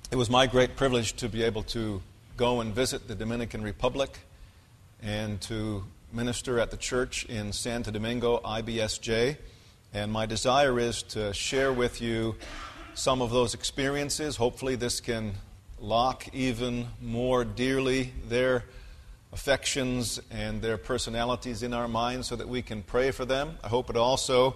It was my great privilege to be able to go and visit the Dominican Republic and to minister at the church in Santo Domingo, IBSJ. And my desire is to share with you some of those experiences. Hopefully this can lock even more dearly their affections and their personalities in our minds so that we can pray for them. I hope it also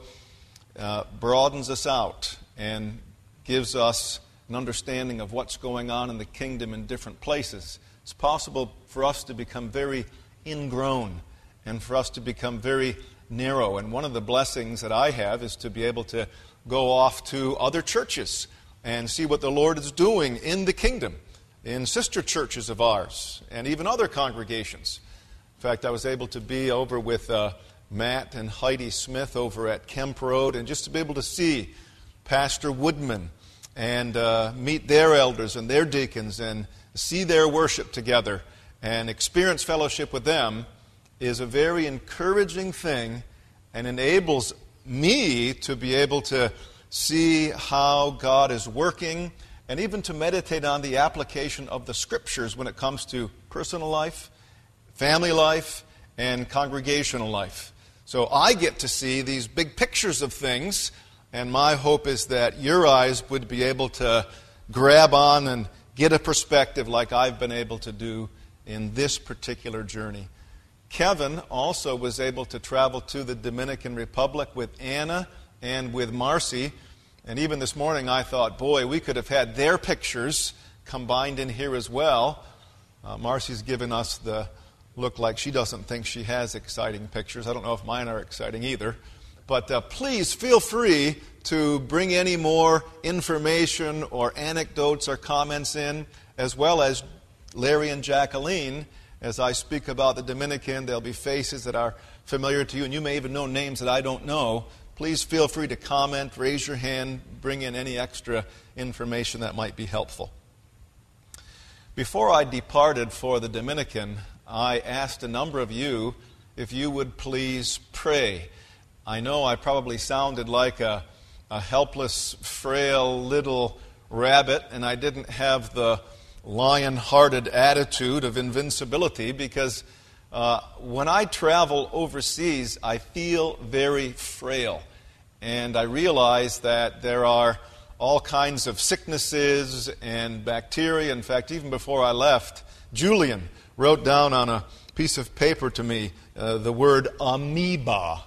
broadens us out and gives us an understanding of what's going on in the kingdom in different places. It's possible for us to become very ingrown and for us to become very narrow. And one of the blessings that I have is to be able to go off to other churches and see what the Lord is doing in the kingdom, in sister churches of ours, and even other congregations. In fact, I was able to be over with Matt and Heidi Smith over at Kemp Road, and just to be able to see Pastor Woodman and meet their elders and their deacons and see their worship together and experience fellowship with them is a very encouraging thing and enables me to be able to see how God is working and even to meditate on the application of the Scriptures when it comes to personal life, family life, and congregational life. So I get to see these big pictures of things, and my hope is that your eyes would be able to grab on and get a perspective like I've been able to do in this particular journey. Kevin also was able to travel to the Dominican Republic with Anna and with Marcy. And even this morning I thought, boy, we could have had their pictures combined in here as well. Marcy's given us the look like she doesn't think she has exciting pictures. I don't know if mine are exciting either. But please feel free to bring any more information or anecdotes or comments in, as well as Larry and Jacqueline. As I speak about the Dominican, there'll be faces that are familiar to you, and you may even know names that I don't know. Please feel free to comment, raise your hand, bring in any extra information that might be helpful. Before I departed for the Dominican, I asked a number of you if you would please pray. I know I probably sounded like a helpless, frail little rabbit, and I didn't have the lion-hearted attitude of invincibility because when I travel overseas, I feel very frail. And I realize that there are all kinds of sicknesses and bacteria. In fact, even before I left, Julian wrote down on a piece of paper to me the word amoeba.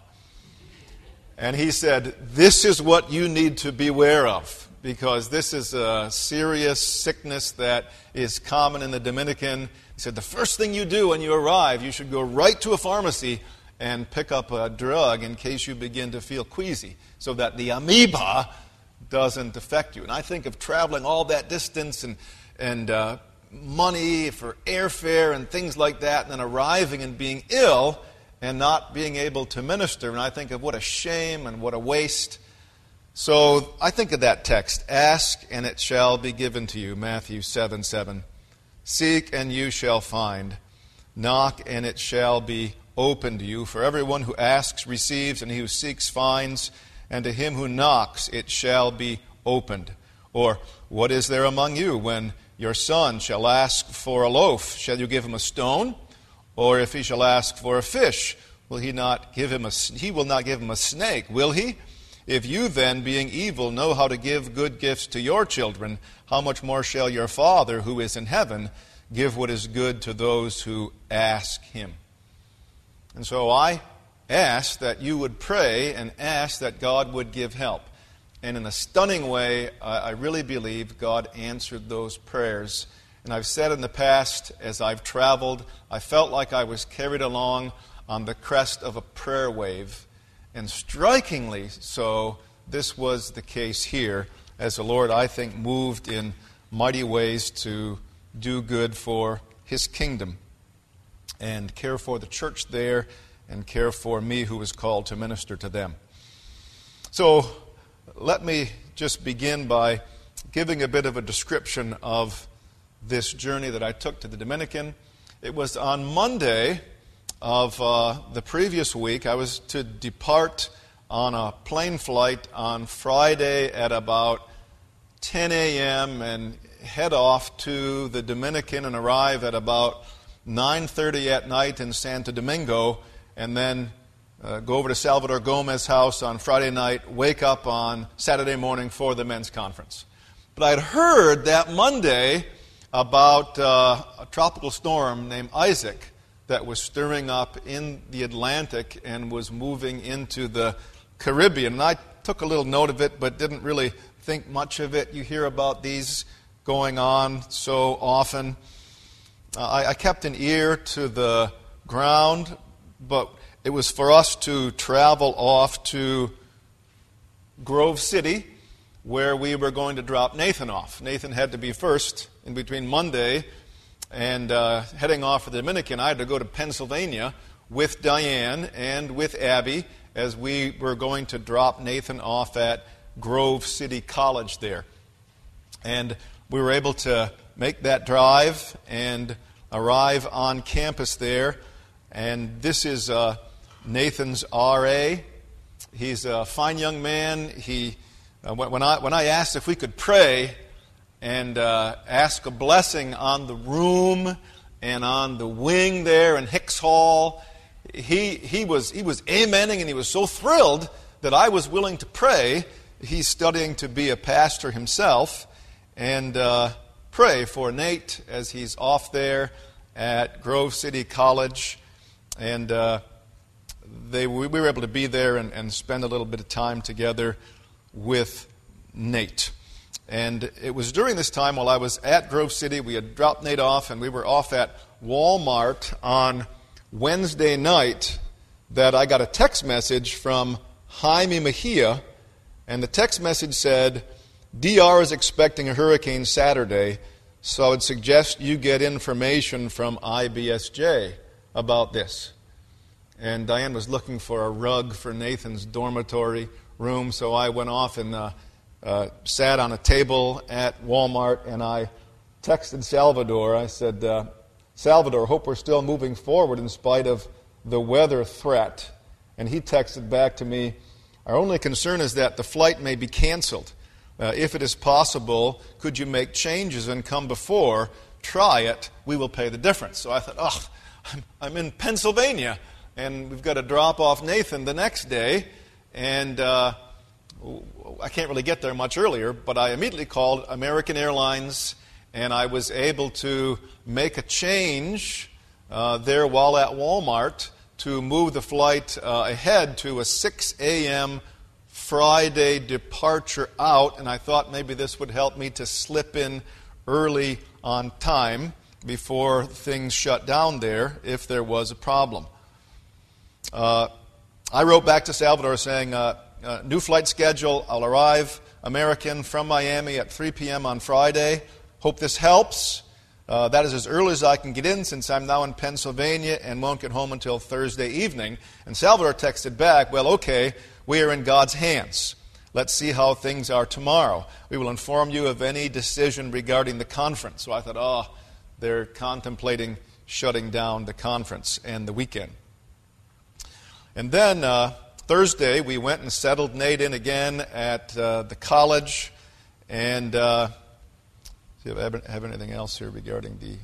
And he said, this is what you need to beware of, because this is a serious sickness that is common in the Dominican. He said, the first thing you do when you arrive, you should go right to a pharmacy and pick up a drug in case you begin to feel queasy, so that the amoeba doesn't affect you. And I think of traveling all that distance and money for airfare and things like that, and then arriving and being ill and not being able to minister. And I think of what a shame and what a waste. So I think of that text, ask and it shall be given to you, Matthew 7:7. Seek and you shall find. Knock and it shall be opened to you. For everyone who asks receives, and he who seeks finds, and to him who knocks it shall be opened. Or what is there among you when your son shall ask for a loaf? Shall you give him a stone? Or if he shall ask for a fish, will he not give him he will not give him a snake, will he? If you then, being evil, know how to give good gifts to your children, how much more shall your Father, who is in heaven, give what is good to those who ask him? And so I ask that you would pray and ask that God would give help. And in a stunning way, I really believe God answered those prayers. And I've said in the past, as I've traveled, I felt like I was carried along on the crest of a prayer wave. And strikingly so, this was the case here, as the Lord, I think, moved in mighty ways to do good for His kingdom and care for the church there and care for me who was called to minister to them. So let me just begin by giving a bit of a description of this journey that I took to the Dominican. It was on Monday of the previous week. I was to depart on a plane flight on Friday at about 10 a.m. and head off to the Dominican and arrive at about 9:30 at night in Santo Domingo, and then go over to Salvador Gomez's house on Friday night, wake up on Saturday morning for the men's conference. But I'd heard that Monday about a tropical storm named Isaac that was stirring up in the Atlantic and was moving into the Caribbean. And I took a little note of it, but didn't really think much of it. You hear about these going on so often. I kept an ear to the ground, but it was for us to travel off to Grove City, where we were going to drop Nathan off. Nathan had to be first in between Monday and heading off for the Dominican. I had to go to Pennsylvania with Diane and with Abby as we were going to drop Nathan off at Grove City College there. And we were able to make that drive and arrive on campus there. And this is Nathan's RA. He's a fine young man. When I asked if we could pray and ask a blessing on the room and on the wing there in Hicks Hall, he was amening, and he was so thrilled that I was willing to pray. He's studying to be a pastor himself, and pray for Nate as he's off there at Grove City College. And we were able to be there and spend a little bit of time together with Nate. And it was during this time while I was at Grove City, we had dropped Nate off, and we were off at Walmart on Wednesday night, that I got a text message from Jaime Mejia, and the text message said, DR is expecting a hurricane Saturday, so I would suggest you get information from IBSJ about this. And Diane was looking for a rug for Nathan's dormitory room, so I went off and sat on a table at Walmart, and I texted Salvador. I said, Salvador, hope we're still moving forward in spite of the weather threat. And he texted back to me, our only concern is that the flight may be canceled. If it is possible, could you make changes and come before? Try it. We will pay the difference. So I thought, I'm in Pennsylvania, and we've got to drop off Nathan the next day, and I can't really get there much earlier, but I immediately called American Airlines, and I was able to make a change there while at Walmart to move the flight ahead to a 6 a.m. Friday departure out, and I thought maybe this would help me to slip in early on time before things shut down there if there was a problem. I wrote back to Salvador saying, new flight schedule, I'll arrive American from Miami at 3 p.m. on Friday. Hope this helps. That is as early as I can get in since I'm now in Pennsylvania and won't get home until Thursday evening. And Salvador texted back, well, okay, we are in God's hands. Let's see how things are tomorrow. We will inform you of any decision regarding the conference. So I thought, they're contemplating shutting down the conference and the weekend. And then Thursday, we went and settled Nate in again at the college. And see if I have anything else here regarding the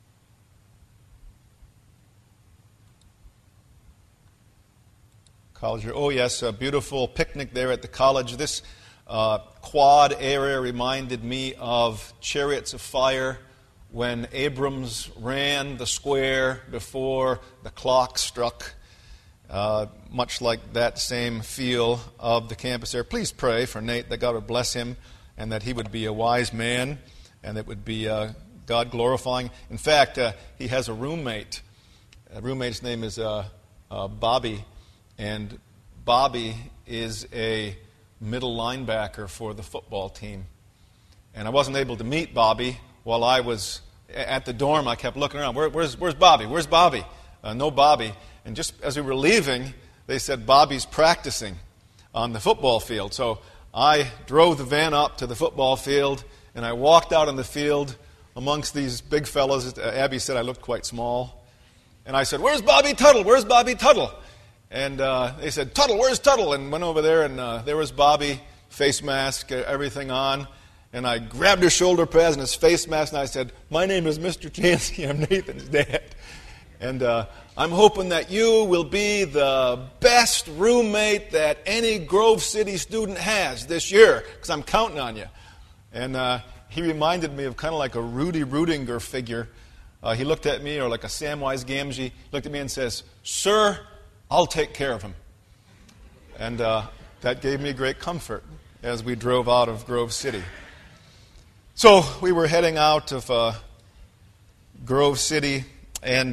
college. Oh, yes, a beautiful picnic there at the college. This quad area reminded me of Chariots of Fire when Abrams ran the square before the clock struck. Much like that same feel of the campus there. Please pray for Nate that God would bless him and that he would be a wise man and it would be God glorifying. In fact, he has a roommate. The roommate's name is Bobby. And Bobby is a middle linebacker for the football team. And I wasn't able to meet Bobby while I was at the dorm. I kept looking around. Where's Bobby? Where's Bobby? No Bobby. And just as we were leaving, they said Bobby's practicing on the football field. So I drove the van up to the football field, and I walked out on the field amongst these big fellows. Abby said I looked quite small. And I said, where's Bobby Tuttle? Where's Bobby Tuttle? And they said, Tuttle, where's Tuttle? And went over there, and there was Bobby, face mask, everything on. And I grabbed his shoulder pads and his face mask, and I said, "My name is Mr. Chansky. I'm Nathan's dad. And I'm hoping that you will be the best roommate that any Grove City student has this year, because I'm counting on you." And he reminded me of kind of like a Rudy Rudinger figure. He looked at me, or like a Samwise Gamgee, looked at me and says, "Sir, I'll take care of him." And that gave me great comfort as we drove out of Grove City. So we were heading out of Grove City, and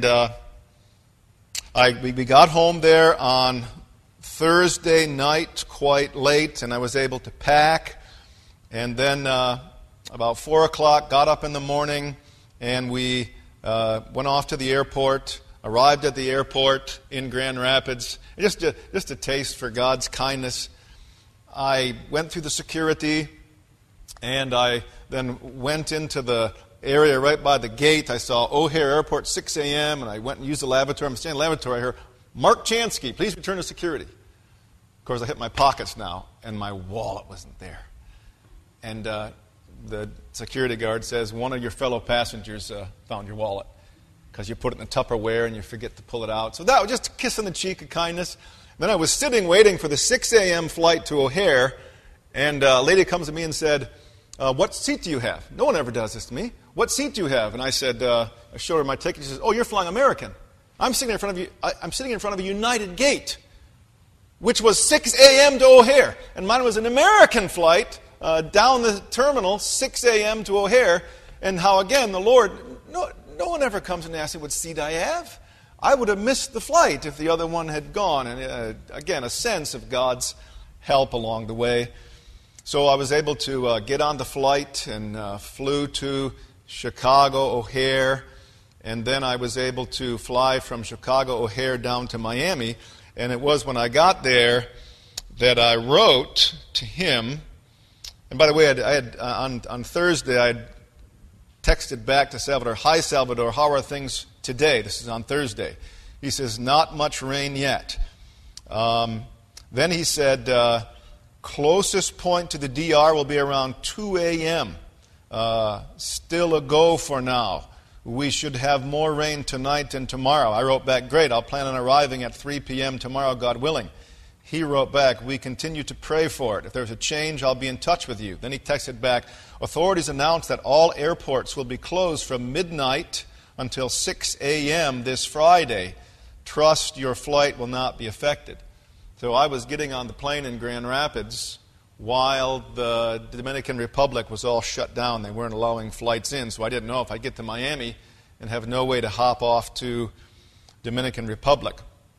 we got home there on Thursday night quite late, and I was able to pack. And then about 4 o'clock, got up in the morning, and we went off to the airport, arrived at the airport in Grand Rapids. Just a taste for God's kindness. I went through the security, and I then went into the area right by the gate. I saw O'Hare Airport, 6 a.m., and I went and used the lavatory. I'm standing in the lavatory. I heard, "Mark Chansky, please return to security." Of course, I hit my pockets now, and my wallet wasn't there. And the security guard says, "One of your fellow passengers found your wallet because you put it in the Tupperware and you forget to pull it out." So that was just a kiss on the cheek of kindness. Then I was sitting waiting for the 6 a.m. flight to O'Hare, and a lady comes to me and said, "What seat do you have?" No one ever does this to me. "What seat do you have?" And I said, I showed her my ticket. She says, "Oh, you're flying American. I'm sitting in front of you. I'm sitting in front of a United gate, which was 6 a.m. to O'Hare, and mine was an American flight down the terminal, 6 a.m. to O'Hare." And how again the Lord, no one ever comes and asks me what seat I have. I would have missed the flight if the other one had gone. And again, a sense of God's help along the way. So I was able to get on the flight and flew to Chicago O'Hare, and then I was able to fly from Chicago O'Hare down to Miami. And it was when I got there that I wrote to him. And by the way, I had on Thursday I had texted back to Salvador, "Hi Salvador, how are things today?" This is on Thursday. He says, "Not much rain yet." Then he said, "Closest point to the DR will be around 2 a.m. Still a go for now. We should have more rain tonight and tomorrow." I wrote back, "Great, I'll plan on arriving at 3 p.m. tomorrow, God willing." He wrote back, "We continue to pray for it. If there's a change, I'll be in touch with you." Then he texted back, "Authorities announced that all airports will be closed from midnight until 6 a.m. this Friday. Trust your flight will not be affected." So I was getting on the plane in Grand Rapids while the Dominican Republic was all shut down. They weren't allowing flights in, so I didn't know if I'd get to Miami and have no way to hop off to Dominican Republic.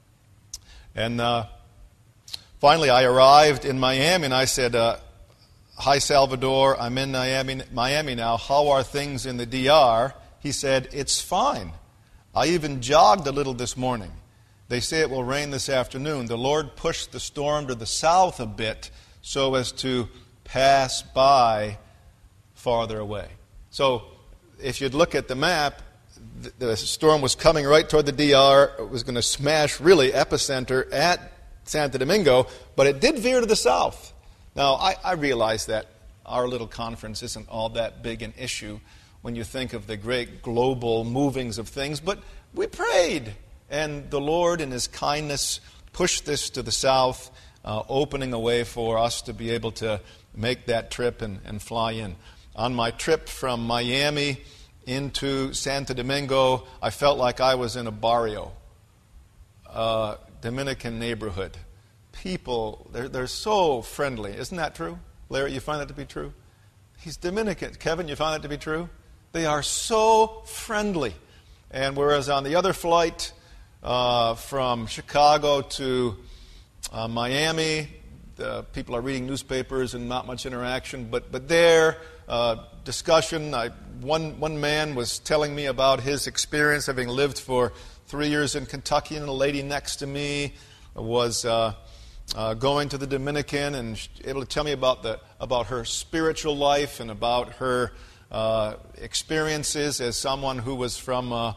And finally, I arrived in Miami, and I said, "Hi, Salvador, I'm in Miami now. How are things in the DR?" He said, "It's fine. I even jogged a little this morning. They say it will rain this afternoon. The Lord pushed the storm to the south a bit so as to pass by farther away." So if you'd look at the map, the storm was coming right toward the DR. It was going to smash, really, epicenter at Santo Domingo, but it did veer to the south. Now, I realize that our little conference isn't all that big an issue when you think of the great global movings of things, but we prayed, and the Lord in His kindness pushed this to the south, opening a way for us to be able to make that trip and fly in. On my trip from Miami into Santo Domingo, I felt like I was in a barrio, Dominican neighborhood. People, they're so friendly. Isn't that true? Larry, you find that to be true? He's Dominican. Kevin, you find that to be true? They are so friendly. And whereas on the other flight from Chicago to Miami, the people are reading newspapers and not much interaction. But there, discussion. One man was telling me about his experience having lived for 3 years in Kentucky, and a lady next to me was going to the Dominican and able to tell me about her spiritual life and about her experiences as someone who was from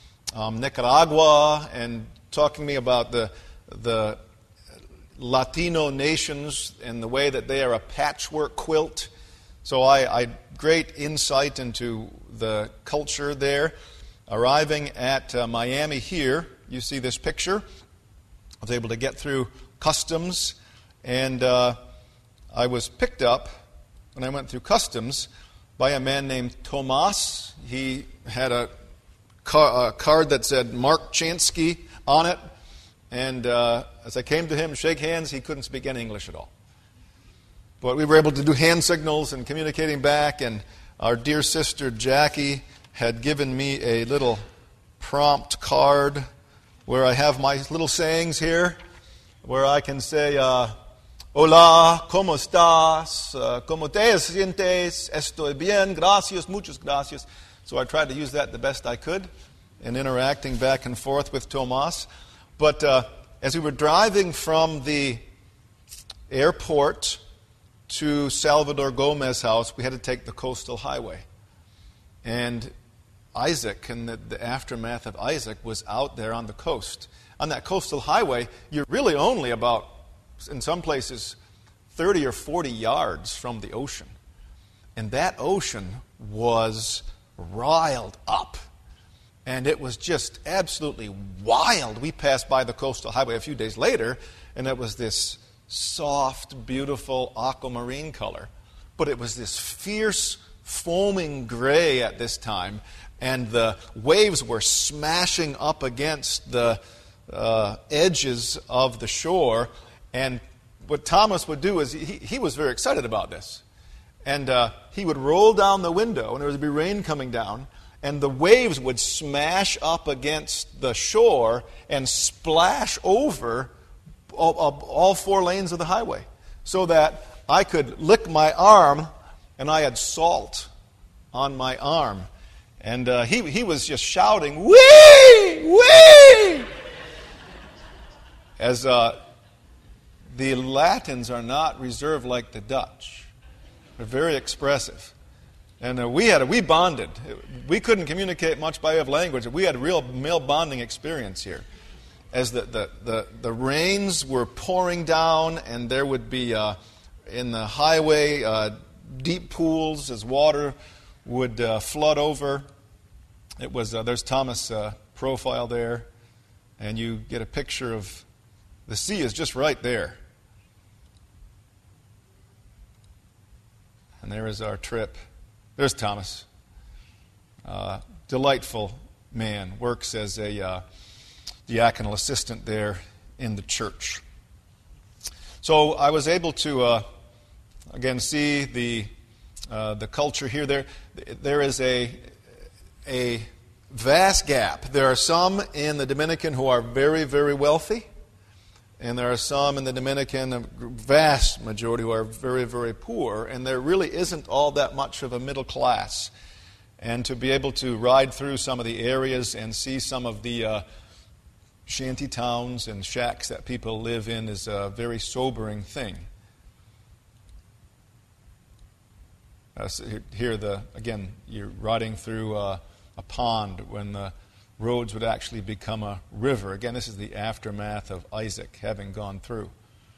Nicaragua, and talking to me about the Latino nations and the way that they are a patchwork quilt. So I had great insight into the culture there. Arriving at Miami here, you see this picture. I was able to get through customs, and I was picked up when I went through customs by a man named Tomas. He had a card that said Mark Chansky on it, and as I came to him to shake hands, he couldn't speak any English at all. But we were able to do hand signals and communicating back, and our dear sister Jackie had given me a little prompt card where I have my little sayings here, where I can say, hola, ¿cómo estás? ¿Cómo te sientes? Estoy bien, gracias, muchas gracias. So I tried to use that the best I could in interacting back and forth with Tomas. But as we were driving from the airport to Salvador Gomez house, we had to take the coastal highway. And Isaac, and the aftermath of Isaac, was out there on the coast. On that coastal highway, you're really only about, in some places, 30 or 40 yards from the ocean. And that ocean was riled up. And it was just absolutely wild. We passed by the coastal highway a few days later, and it was this soft, beautiful aquamarine color. But it was this fierce, foaming gray at this time, and the waves were smashing up against the edges of the shore. And what Thomas would do is he was very excited about this. And he would roll down the window, and there would be rain coming down, and the waves would smash up against the shore and splash over all four lanes of the highway, so that I could lick my arm, and I had salt on my arm. And he was just shouting, "Wee! Wee!" As the Latins are not reserved like the Dutch. They're very expressive. And we bonded. We couldn't communicate much by way of language. We had a real male bonding experience here. As the rains were pouring down, and there would be in the highway deep pools as water would flood over. It was there's Thomas' profile there, and you get a picture of the sea is just right there. And there is our trip. There's Thomas. Delightful man. Works as a diaconal assistant there in the church. So I was able to, again, see the culture here. There is a vast gap. There are some in the Dominican who are very, very wealthy, and there are some in the Dominican, a vast majority, who are very, very poor, and there really isn't all that much of a middle class. And to be able to ride through some of the areas and see some of the shanty towns and shacks that people live in is a very sobering thing. Here, again, you're riding through a pond when the roads would actually become a river. Again, this is the aftermath of Isaac having gone through.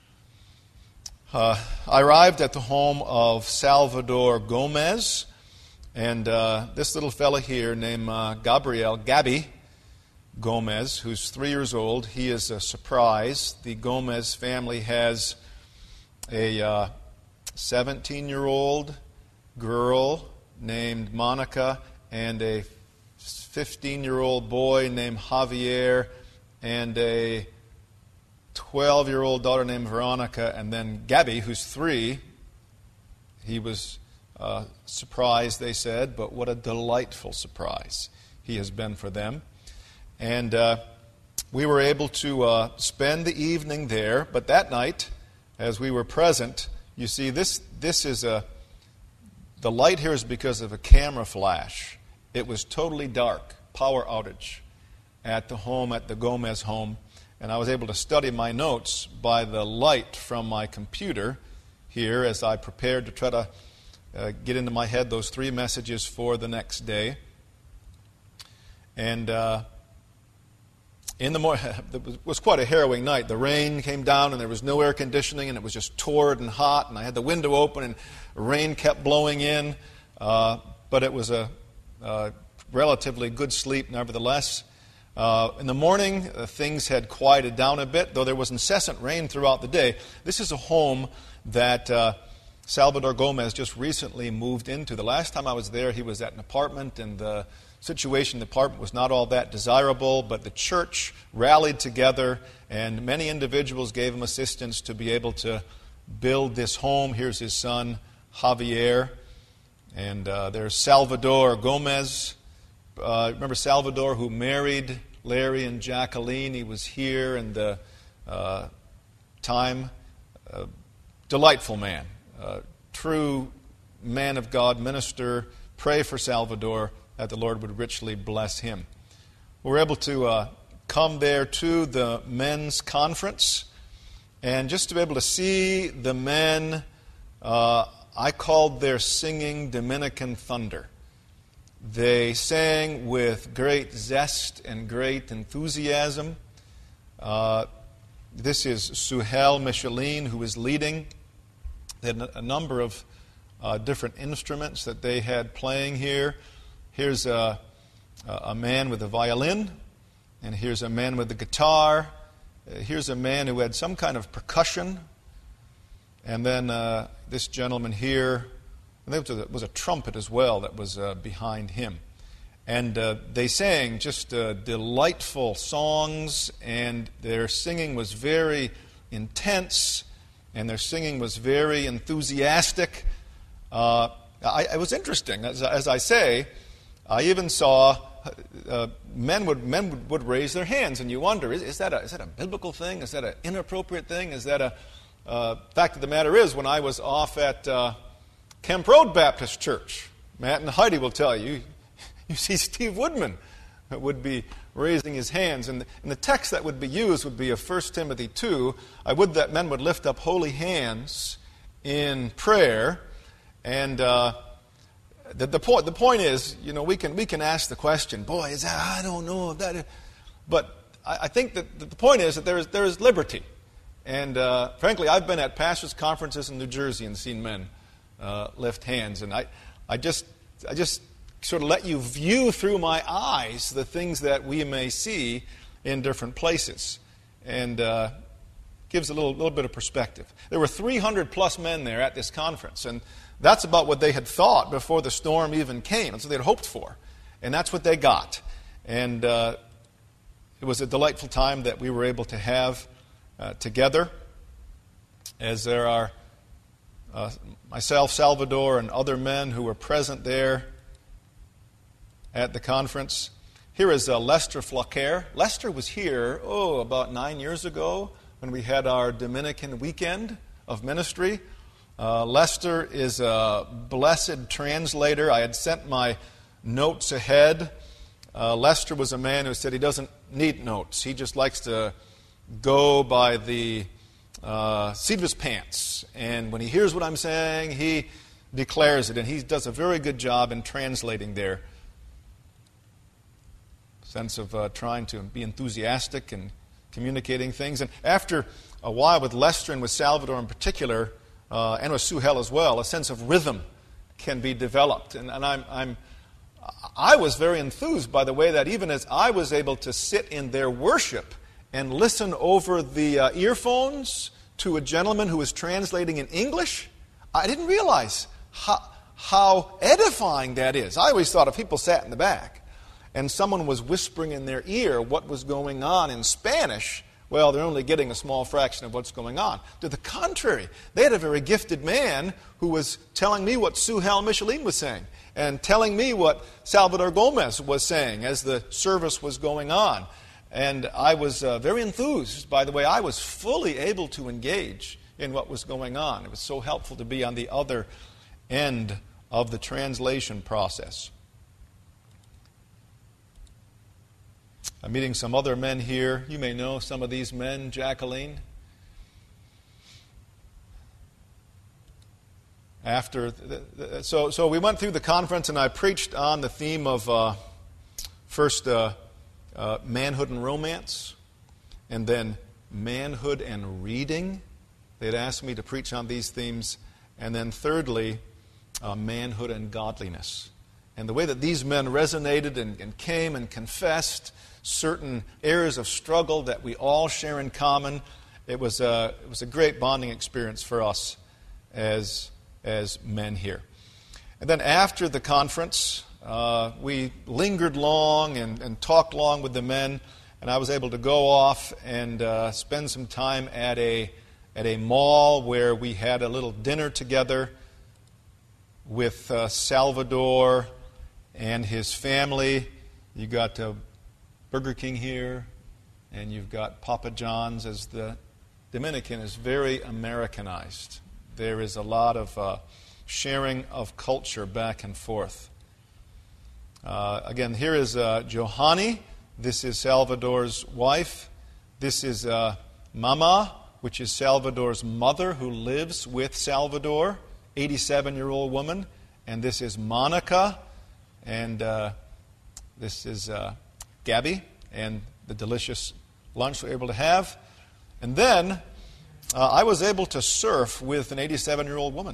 I arrived at the home of Salvador Gomez, and this little fella here named Gabby Gomez, who's 3 years old, he is a surprise. The Gomez family has a 17-year-old girl named Monica and a 15-year-old boy named Javier and a 12-year-old daughter named Veronica, and then Gabby, who's 3. He was surprised, they said, but what a delightful surprise he has been for them. And we were able to spend the evening there, but that night, as we were present, you see, this is the light here is because of a camera flash. It was totally dark, power outage at the Gomez home, and I was able to study my notes by the light from my computer here as I prepared to try to get into my head those 3 messages for the next day. And in the morning, it was quite a harrowing night. The rain came down and there was no air conditioning and it was just torrid and hot, and I had the window open and rain kept blowing in. But it was a relatively good sleep nevertheless. In the morning, things had quieted down a bit, though there was incessant rain throughout the day. This is a home that Salvador Gomez just recently moved into. The last time I was there, he was at an apartment, and the situation in the apartment was not all that desirable, but the church rallied together, and many individuals gave him assistance to be able to build this home. Here's his son, Javier, and there's Salvador Gomez. Remember Salvador, who married Larry and Jacqueline? He was here in the time. Delightful man, true man of God, minister. Pray for Salvador that the Lord would richly bless him. We were able to come there to the men's conference, and just to be able to see the men, I called their singing Dominican thunder. They sang with great zest and great enthusiasm. This is Suhel Michelin, who is leading. They had a number of different instruments that they had playing here. Here's a man with a violin, and here's a man with a guitar. Here's a man who had some kind of percussion. And then this gentleman here, and there was a trumpet as well that was behind him. And they sang just delightful songs, and their singing was very intense, and their singing was very enthusiastic. It was interesting. As I say, I even saw men would raise their hands, and you wonder, is that a biblical thing? Is that an inappropriate thing? Is that fact of the matter is, when I was off at Kemp Road Baptist Church, Matt and Heidi will tell you, you see Steve Woodman would be raising his hands. And the text that would be used would be of 1 Timothy 2. I would that men would lift up holy hands in prayer. And the point is, we can ask the question, boy, is that, I don't know if that. But I think that the point is that there is liberty. And frankly, I've been at pastors' conferences in New Jersey and seen men lift hands. And I just sort of let you view through my eyes the things that we may see in different places, and gives a little bit of perspective. There were 300 plus men there at this conference, and that's about what they had thought before the storm even came. That's what they had hoped for, and that's what they got. And it was a delightful time that we were able to have together, as there are myself, Salvador, and other men who were present there at the conference. Here is Lester Flaquer. Lester was here, about 9 years ago when we had our Dominican weekend of ministry. Lester is a blessed translator. I had sent my notes ahead. Lester was a man who said he doesn't need notes. He just likes to go by the seat of his pants. And when he hears what I'm saying, he declares it. And he does a very good job in translating there. Sense of trying to be enthusiastic and communicating things. And after a while with Lester and with Salvador in particular, and with Suhel as well, a sense of rhythm can be developed. And I was very enthused by the way that even as I was able to sit in their worship and listen over the earphones to a gentleman who was translating in English, I didn't realize how edifying that is. I always thought if people sat in the back and someone was whispering in their ear what was going on in Spanish, well, they're only getting a small fraction of what's going on. To the contrary, they had a very gifted man who was telling me what Suhel Michelin was saying and telling me what Salvador Gomez was saying as the service was going on. And I was very enthused by the way I was fully able to engage in what was going on. It was so helpful to be on the other end of the translation process. I'm meeting some other men here. You may know some of these men, Jacqueline. So we went through the conference, and I preached on the theme of 1 manhood and romance, and then manhood and reading. They'd asked me to preach on these themes. And then thirdly, manhood and godliness. And the way that these men resonated and came and confessed certain areas of struggle that we all share in common, it was a great bonding experience for us as men here. And then after the conference, we lingered long and talked long with the men, and I was able to go off and spend some time at a mall where we had a little dinner together with Salvador and his family. You got Burger King here, and you've got Papa John's, as the Dominican is very Americanized. There is a lot of sharing of culture back and forth. Again, here is Johanny. This is Salvador's wife. This is Mama, which is Salvador's mother, who lives with Salvador, 87-year-old woman. And this is Monica, and this is Gabby, and the delicious lunch we were able to have. And then I was able to surf with an 87-year-old woman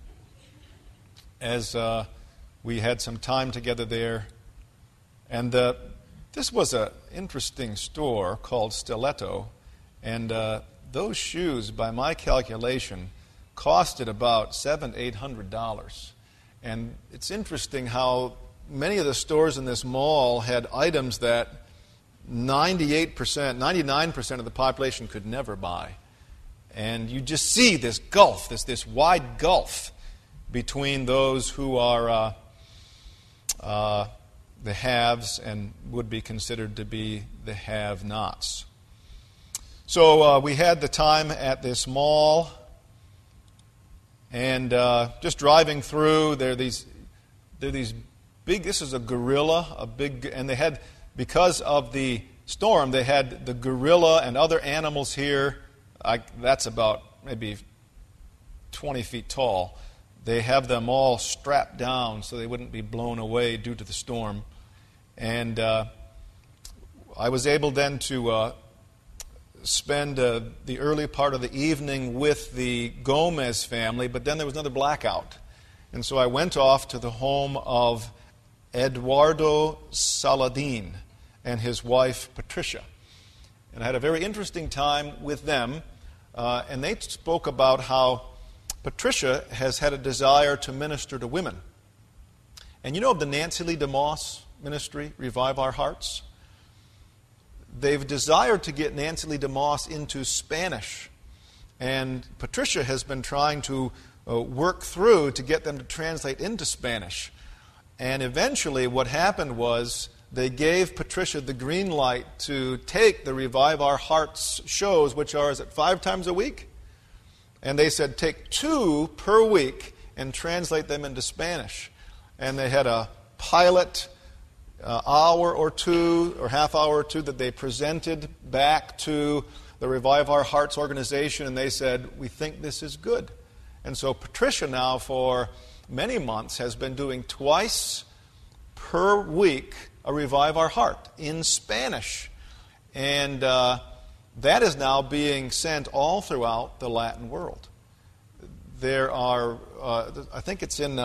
as we had some time together there. And this was an interesting store called Stiletto, and those shoes, by my calculation, costed about $700-800. And it's interesting how many of the stores in this mall had items that 98%, 99% of the population could never buy. And you just see this gulf, this wide gulf between those who are the haves and would be considered to be the have-nots. So we had the time at this mall, and just driving through, there are these big. This is a gorilla, and they had, because of the storm, they had the gorilla and other animals here. That's about maybe 20 feet tall. They have them all strapped down so they wouldn't be blown away due to the storm. And I was able then to spend the early part of the evening with the Gomez family, but then there was another blackout. And so I went off to the home of Eduardo Saladin and his wife Patricia. And I had a very interesting time with them, and they spoke about how Patricia has had a desire to minister to women. And you know of the Nancy Lee DeMoss ministry, Revive Our Hearts? They've desired to get Nancy Lee DeMoss into Spanish. And Patricia has been trying to work through to get them to translate into Spanish. And eventually what happened was they gave Patricia the green light to take the Revive Our Hearts shows, which are, is it 5 times a week? And they said, take 2 per week and translate them into Spanish. And they had a pilot hour or 2 or half hour or 2 that they presented back to the Revive Our Hearts organization, and they said, we think this is good. And so Patricia now for many months has been doing twice per week a Revive Our Heart in Spanish. And that is now being sent all throughout the Latin world. There are, I think it's in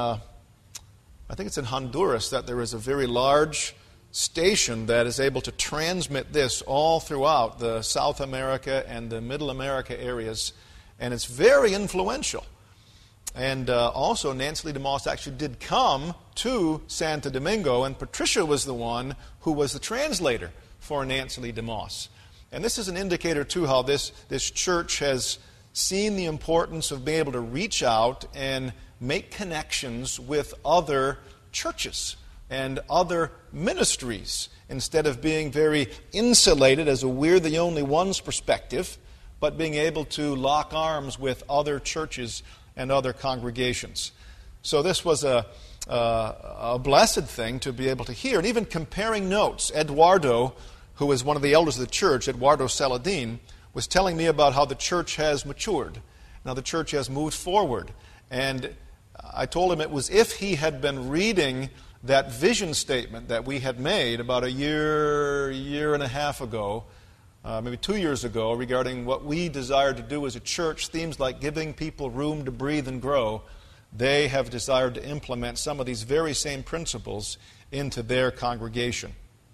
Honduras that there is a very large station that is able to transmit this all throughout the South America and the Middle America areas, and it's very influential. And also Nancy Lee DeMoss actually did come to Santo Domingo, and Patricia was the one who was the translator for Nancy Lee DeMoss. And this is an indicator, too, how this church has seen the importance of being able to reach out and make connections with other churches and other ministries instead of being very insulated as a we're the only ones perspective, but being able to lock arms with other churches and other congregations. So this was a blessed thing to be able to hear. And even comparing notes, Eduardo, who is one of the elders of the church, Eduardo Saladin, was telling me about how the church has matured. Now the church has moved forward. And I told him it was if he had been reading that vision statement that we had made about a year and a half ago, maybe 2 years ago, regarding what we desired to do as a church, themes like giving people room to breathe and grow, they have desired to implement some of these very same principles into their congregation.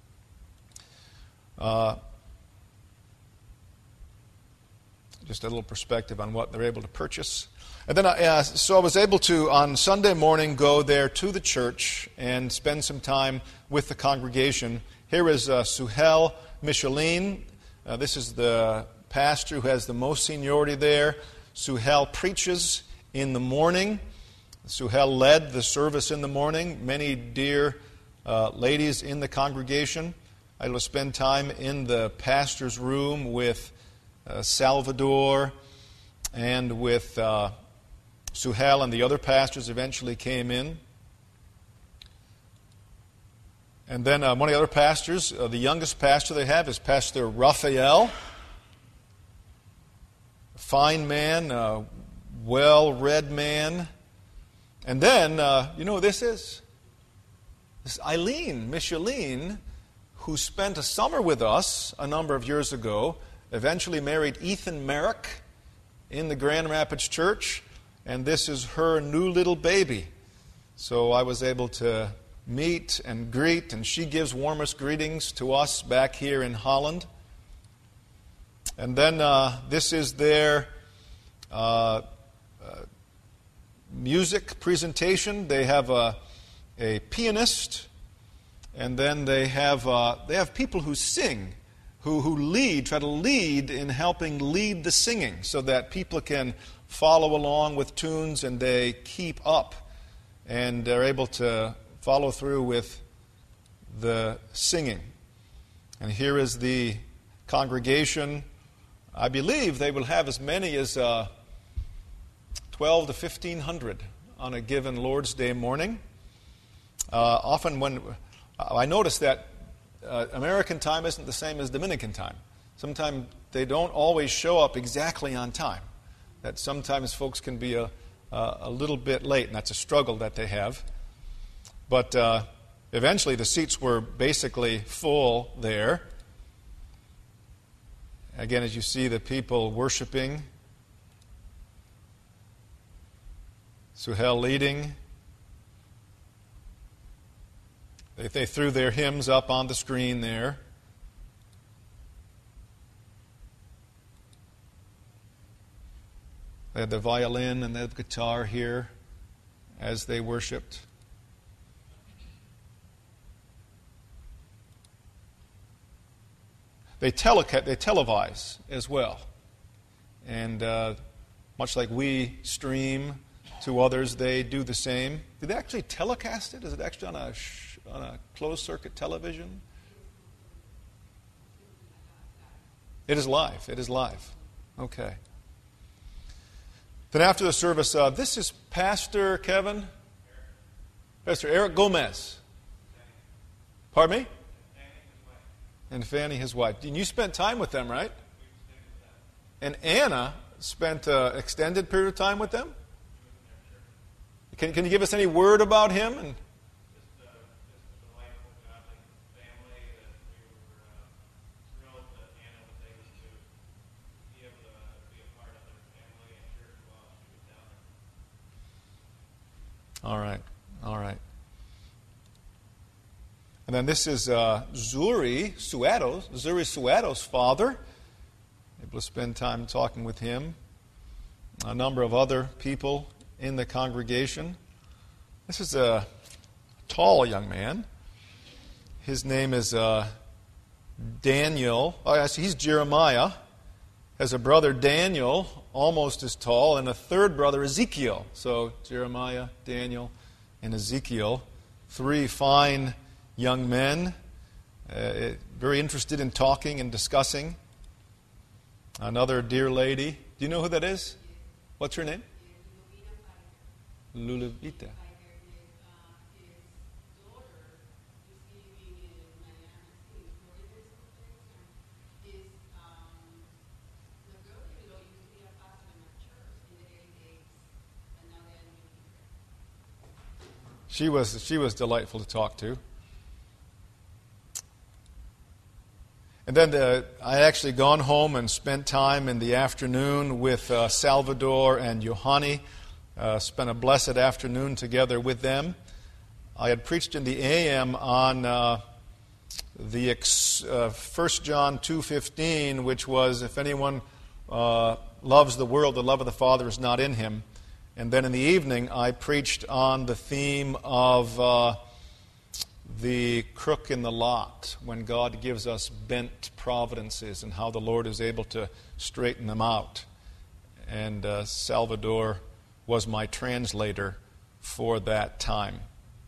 Just a little perspective on what they're able to purchase. And then, so I was able to, on Sunday morning, go there to the church and spend some time with the congregation. Here is Suhel Micheline. This is the pastor who has the most seniority there. Suhel preaches in the morning. Suhel led the service in the morning. Many dear ladies in the congregation. I will spend time in the pastor's room with Salvador and with Suhel, and the other pastors eventually came in. And then one of the other pastors, the youngest pastor they have is Pastor Raphael. A fine man, well-read man. And then, you know who this is? This is Eileen, Micheline, who spent a summer with us a number of years ago, eventually married Ethan Merrick in the Grand Rapids Church, and this is her new little baby. So I was able to meet and greet, and she gives warmest greetings to us back here in Holland. And then this is their music presentation. They have a pianist, and then they have people who sing, who lead, try to lead in helping lead the singing so that people can follow along with tunes and they keep up and they're able to follow through with the singing. And here is the congregation. I believe they will have as many as 12 to 1,500 on a given Lord's Day morning. Often when I notice that American time isn't the same as Dominican time. Sometimes they don't always show up exactly on time. That sometimes folks can be a little bit late, and that's a struggle that they have. But eventually the seats were basically full there. Again, as you see the people worshiping, Suhel leading. They threw their hymns up on the screen there. They had the violin and the guitar here as they worshiped. They televise as well. And much like we stream to others, they do the same. Do they actually telecast it? Is it actually on a closed-circuit television? It is live. It is live. Okay. Then after the service, this is Pastor Kevin? Pastor Eric Gomez. Pardon me? And Fanny, his wife. And you spent time with them, right? And Anna spent an extended period of time with them? Can you give us any word about him? And all right. And then this is Zuri Suato's father. Able to spend time talking with him. A number of other people in the congregation. This is a tall young man. His name is Daniel. Oh, yes, he's Jeremiah. Has a brother Daniel, almost as tall, and a third brother Ezekiel. So Jeremiah, Daniel, and Ezekiel, three fine young men, very interested in talking and discussing. Another dear lady. Do you know who that is? What's her name? Lulavita. she was delightful to talk to. And then I actually gone home and spent time in the afternoon with Salvador and Johanny. Spent a blessed afternoon together with them. I had preached in the AM on the 1 John 2:15, which was, if anyone loves the world, the love of the Father is not in him. And then in the evening, I preached on the theme of the crook in the lot, when God gives us bent providences and how the Lord is able to straighten them out. And Salvador was my translator for that time.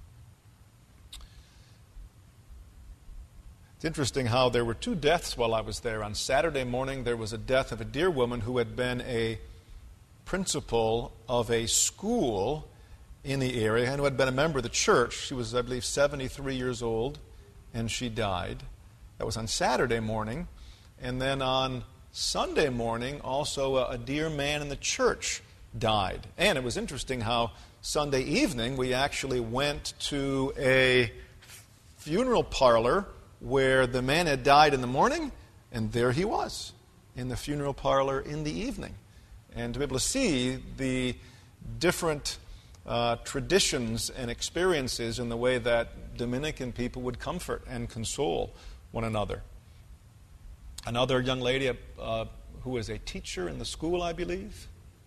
It's interesting how there were 2 deaths while I was there. On Saturday morning, there was a death of a dear woman who had been a principal of a school in the area and who had been a member of the church. She was, I believe, 73 years old, and she died. That was on Saturday morning. And then on Sunday morning, also a dear man in the church died. And it was interesting how Sunday evening we actually went to a funeral parlor where the man had died in the morning, and there he was in the funeral parlor in the evening. And to be able to see the different traditions and experiences in the way that Dominican people would comfort and console one another. Another young lady who was a teacher in the school, I believe.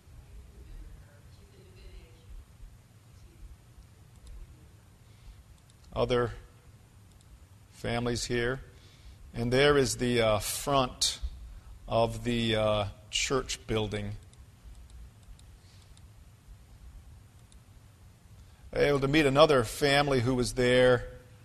Other families here. And there is the front of the church building. Able to meet another family who was there.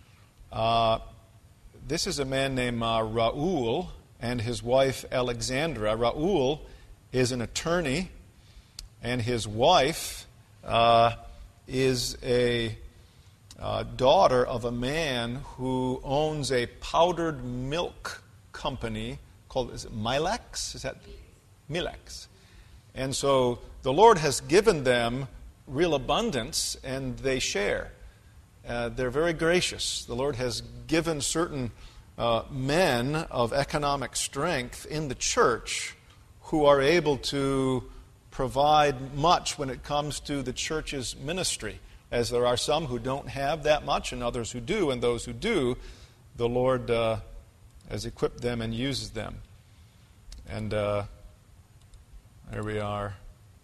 This is a man named Raul and his wife Alexandra. Raul is an attorney, and his wife is a daughter of a man who owns a powdered milk company called, is it Milex? Is that Milex? And so the Lord has given them real abundance, and they share. They're very gracious. The Lord has given certain men of economic strength in the church who are able to provide much when it comes to the church's ministry, as there are some who don't have that much and others who do, and those who do, the Lord has equipped them and uses them. And there we are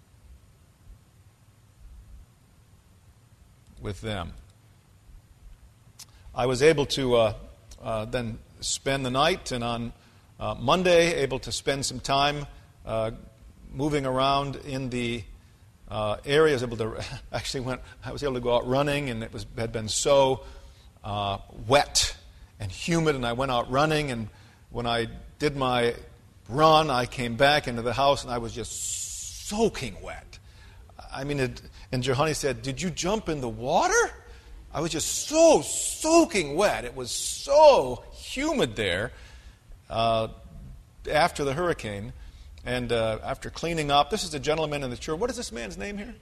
with them. I was able to then spend the night, and on Monday able to spend some time moving around in the area. I was able to go out running, and had been so wet and humid, and I went out running, and when I did my run, I came back into the house, and I was just soaking wet. I mean, and Johanny said, "Did you jump in the water?" I was just so soaking wet. It was so humid there after the hurricane. And after cleaning up, this is a gentleman in the church. What is this man's name here?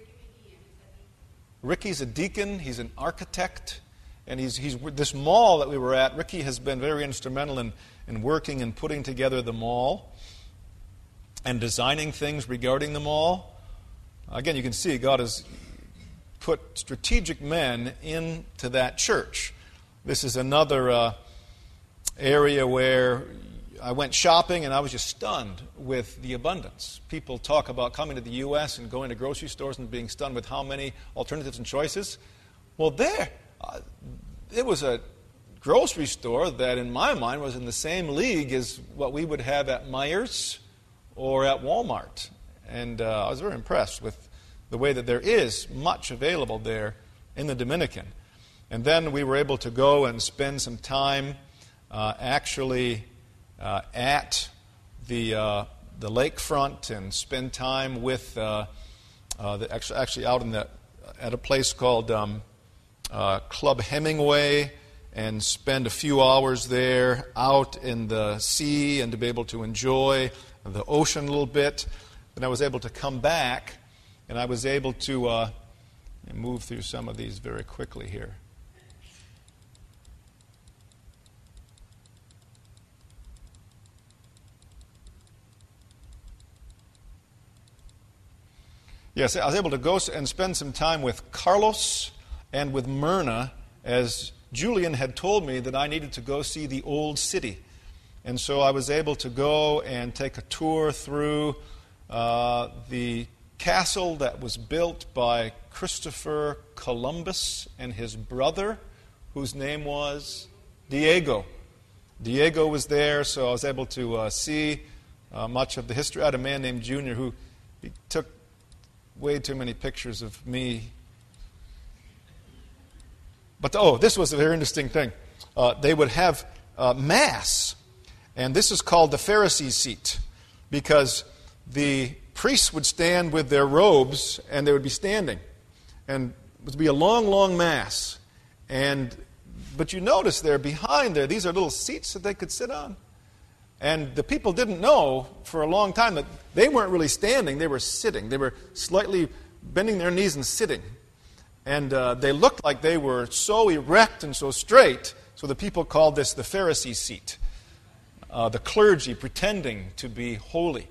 Ricky's a deacon. He's an architect. And he's this mall that we were at, Ricky has been very instrumental in working and putting together the mall and designing things regarding the mall. Again, you can see God has put strategic men into that church. This is another area where I went shopping, and I was just stunned with the abundance. People talk about coming to the U.S. and going to grocery stores and being stunned with how many alternatives and choices. Well, there, it was a grocery store that, in my mind, was in the same league as what we would have at Meijer's or at Walmart. And I was very impressed with the way that there is much available there in the Dominican. And then we were able to go and spend some time actually at the lakefront and spend time with actually out at a place called Club Hemingway, and spend a few hours there out in the sea and to be able to enjoy the ocean a little bit. Then I was able to come back, and I was able to and move through some of these very quickly here. Yes, I was able to go and spend some time with Carlos and with Myrna, as Julian had told me that I needed to go see the old city. And so I was able to go and take a tour through the castle that was built by Christopher Columbus and his brother, whose name was Diego. Diego was there, so I was able to see much of the history. I had a man named Junior who took way too many pictures of me. But, this was a very interesting thing. They would have Mass, and this is called the Pharisees' seat, because the priests would stand with their robes, and they would be standing. And it would be a long, long Mass. But you notice there, behind there, these are little seats that they could sit on. And the people didn't know for a long time that they weren't really standing, they were sitting. They were slightly bending their knees and sitting. And they looked like they were so erect and so straight, so the people called this the Pharisee seat. The clergy pretending to be holy.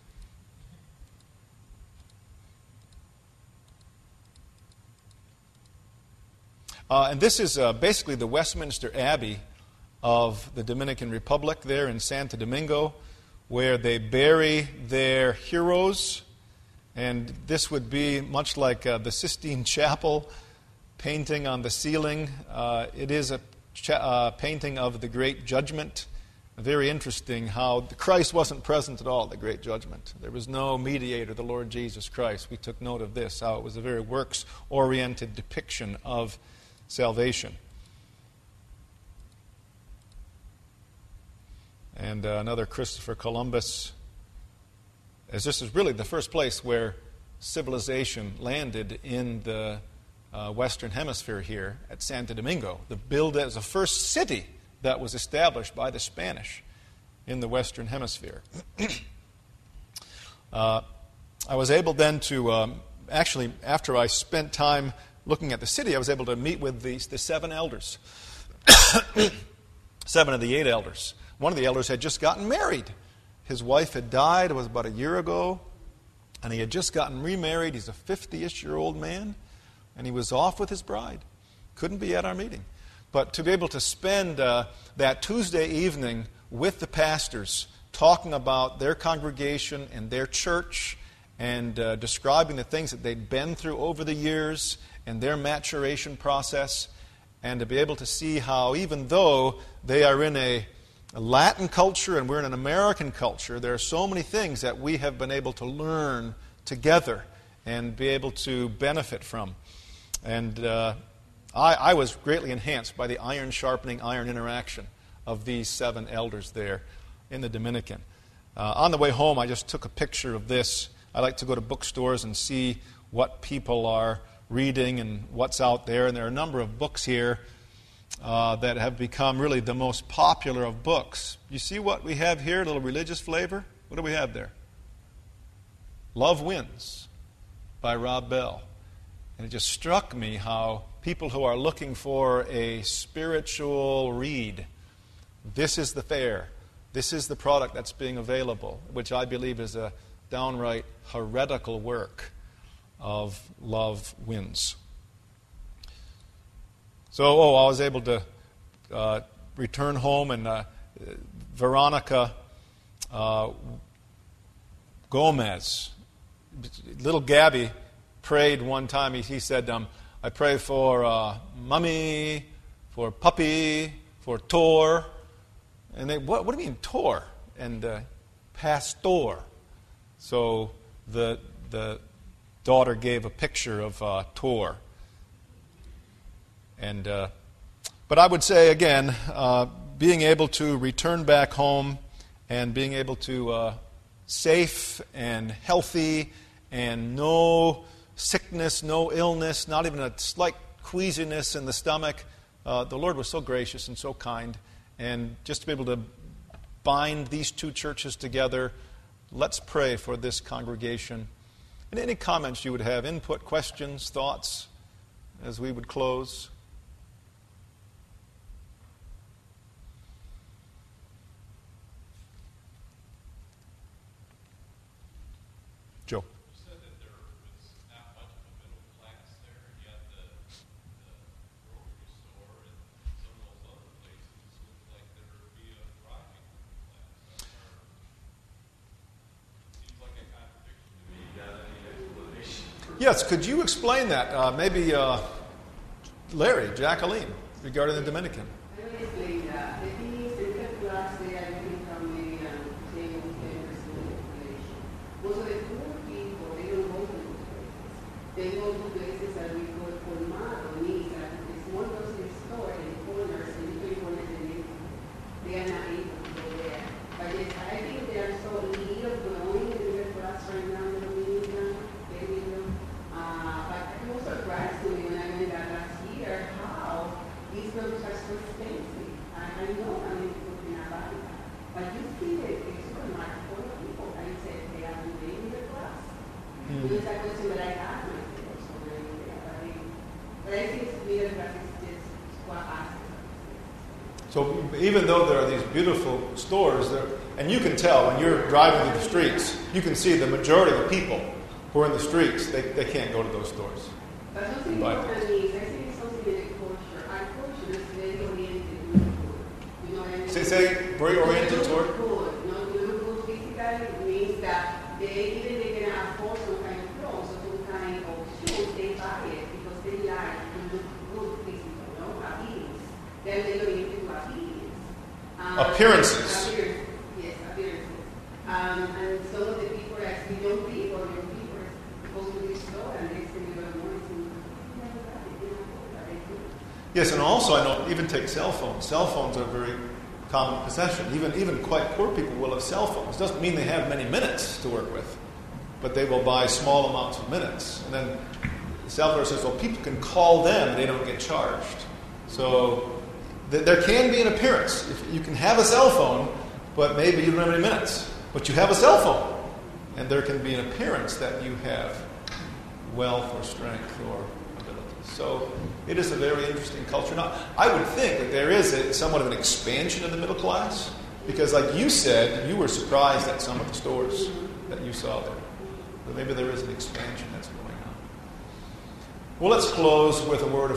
And this is basically the Westminster Abbey of the Dominican Republic there in Santo Domingo, where they bury their heroes. And this would be much like the Sistine Chapel painting on the ceiling. It is a painting of the Great Judgment. Very interesting how Christ wasn't present at all at the Great Judgment. There was no mediator, the Lord Jesus Christ. We took note of this, how it was a very works-oriented depiction of salvation. And another Christopher Columbus, as this is really the first place where civilization landed in the Western Hemisphere here at Santo Domingo. It was the first city that was established by the Spanish in the Western Hemisphere. I was able then to, actually, after I spent time looking at the city, I was able to meet with the 7 elders. 7 of the 8 elders. One of the elders had just gotten married. His wife had died, it was about a year ago, and he had just gotten remarried. He's a 50-ish-year-old man, and he was off with his bride. Couldn't be at our meeting. But to be able to spend that Tuesday evening with the pastors, talking about their congregation and their church, and describing the things that they'd been through over the years and their maturation process, and to be able to see how even though they are in a Latin culture and we're in an American culture, there are so many things that we have been able to learn together and be able to benefit from. And I was greatly enhanced by the iron sharpening iron interaction of these 7 elders there in the Dominican. On the way home, I just took a picture of this. I like to go to bookstores and see what people are reading and what's out there. And there are a number of books here that have become really the most popular of books. You see what we have here, a little religious flavor? What do we have there? Love Wins by Rob Bell. And it just struck me how people who are looking for a spiritual read, this is the fare. This is the product that's being available, which I believe is a downright heretical work of Love Wins. So, I was able to return home, and Veronica Gomez, little Gabby, prayed one time. He said, I pray for Mummy, for Puppy, for Tor. And they, what do you mean Tor? And Pastor. So the daughter gave a picture of Tor. And but I would say again, being able to return back home and being able to safe and healthy and no sickness, no illness, not even a slight queasiness in the stomach. The Lord was so gracious and so kind. And just to be able to bind these 2 churches together, let's pray for this congregation. And any comments you would have, input, questions, thoughts, as we would close. Joe. You said that there was not much of a middle class there, yet the grocery store and some of those other places look like there would be a thriving middle class. Seems like a contradiction to me. You got any explanation? Yes, could you explain that? Maybe Larry, Jacqueline, regarding the Dominican. I will explain that. The thing is, the middle class, they are living from maybe 10 or 10% population. Most of the poor people, they don't go to those places. They go to places that we call colmado, means that the small grocery store in the corners, in different corners in the they are not able to go there. But yes, I think they are so in need of growing in the middle class right now in the Dominican, very little. But it was surprised to me when I went there last year how these products are so expensive. I know I'm looking about it. But you see the supermarket full of people, and you say they are living in the class. It's a question that I ask myself also when I go there. But I think middle class is just what access. So even though there are these beautiful stores, and you can tell when you're driving through the streets, you can see the majority of the people who are in the streets, they can't go to those stores. But something important is, I think it's something in the culture. Our culture is very oriented to look good. You know what I mean? Say very oriented toward? Good. You know, to look good physically means that even they can afford some kind of clothes or some kind of shoes, they buy it because they like to look good physically, you know, appearance. Then they look into appearance. Appearances. Yes, appearances. And some of the people actually young people go to the store and they spend a lot of money. Yes, and also I know, even take cell phones. Cell phones are a very common possession. Even quite poor people will have cell phones. Doesn't mean they have many minutes to work with, but they will buy small amounts of minutes. And then the cell phone says, well, people can call them and they don't get charged. So there can be an appearance. If you can have a cell phone, but maybe you don't have any minutes. But you have a cell phone. And there can be an appearance that you have wealth or strength or ability. So it is a very interesting culture. Now, I would think that there is somewhat of an expansion of the middle class, because like you said, you were surprised at some of the stores that you saw there. But maybe there is an expansion that's going on. Well, let's close with a word of